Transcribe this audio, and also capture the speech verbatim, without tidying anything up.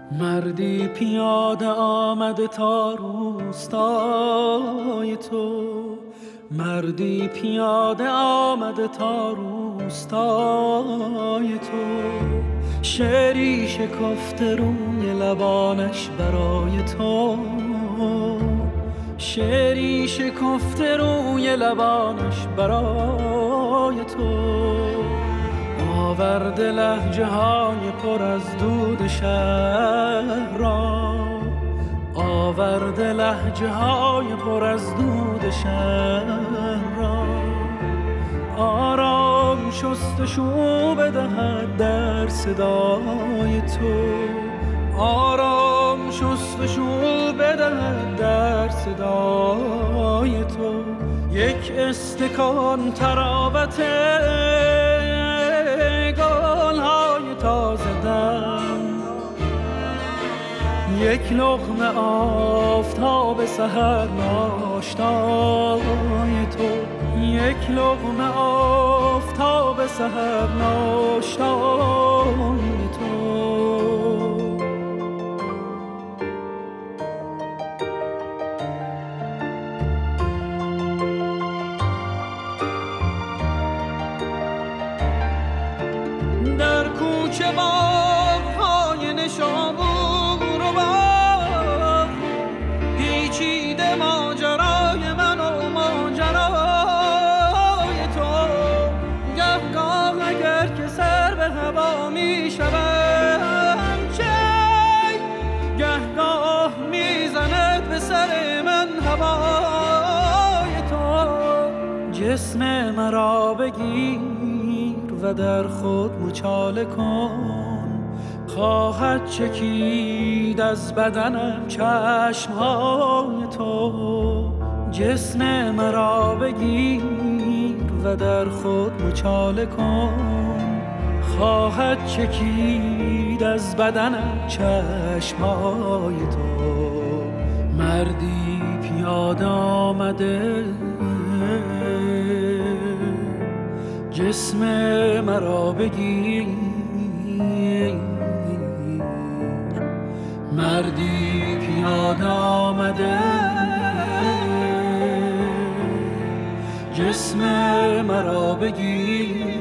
مردی پیاده آمده تا روستای تو، مردی پیاده آمده تا روستای تو، شعری شکفته روی لبانش برای تو، شعری شکفته روی لبانش برای تو، آورده لهجه های پر از دود شهر را، آورده لهجه های پر از دود شهر را، آرام شستشو بدهد در صدای تو، آرام شستشو بدهد در صدای تو، یک استکان تراوت گل‌های تازه دم، یک لقمه آفتاب سحر ناشتای تو، یک لقمه آفتاب سحر ناشتای تو. در کوچه باغ‌های نشابور و باغ پیچیده ماجرای من و ماجرای تو، گهگاه اگر که سر به هوا می شوم چه گهگاه میزند به سر من هوای تو، جسم مرا بگیر و در خود مچاله کن، خواهد چکید از بدنم چشمهای تو، جسم مرا بگیر و در خود مچاله کن، خواهد چکید از بدنم چشمهای تو، مردی پیاده آمده جسم مرا بگیر، مردی پیاده آمده جسم مرا بگیر.